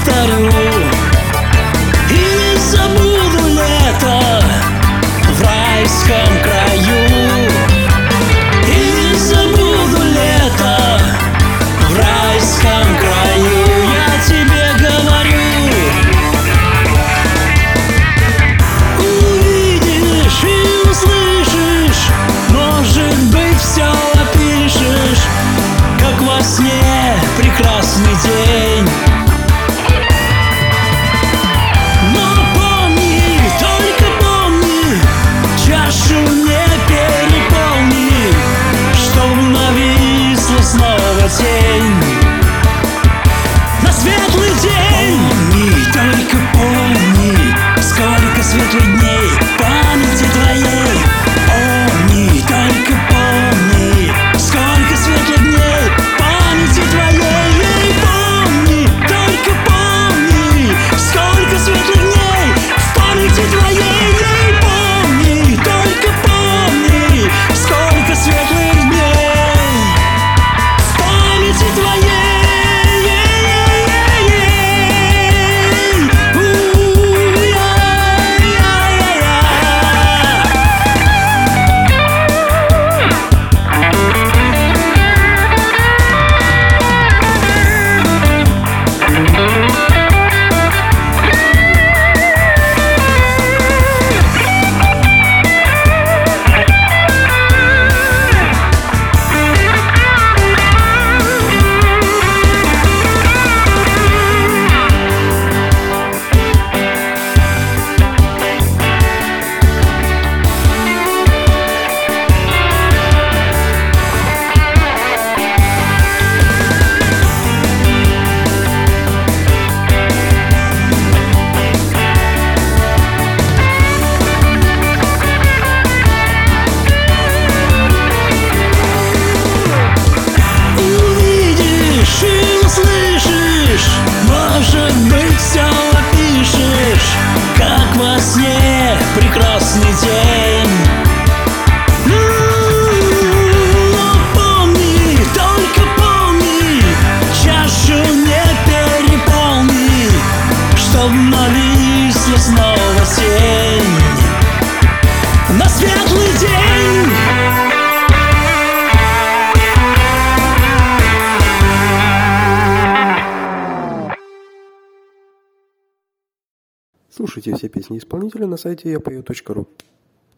повторю и не забуду лето в райском краю. И не забуду лето в райском краю. Я тебе говорю, увидишь и услышишь, может быть, все опишешь, как во сне прекрасный день. Но помни, только помни, чашу не переполни, чтоб нависла снова тень на светлый день. Помни, только помни, сколько светлых дней в памяти твоей. Помни, только помни, сколько светлых дней в памяти твоей. Помни, только помни, сколько светлых дней в памяти твоей. Помни, только помни, сколько светлых дней в памяти твоей. Может быть, все опишешь, как во сне прекрасный день. Но помни, только помни, чашу не переполни, чтоб нависла снова тень на светлый день. Слушайте все песни исполнителя на сайте yapayot.ru.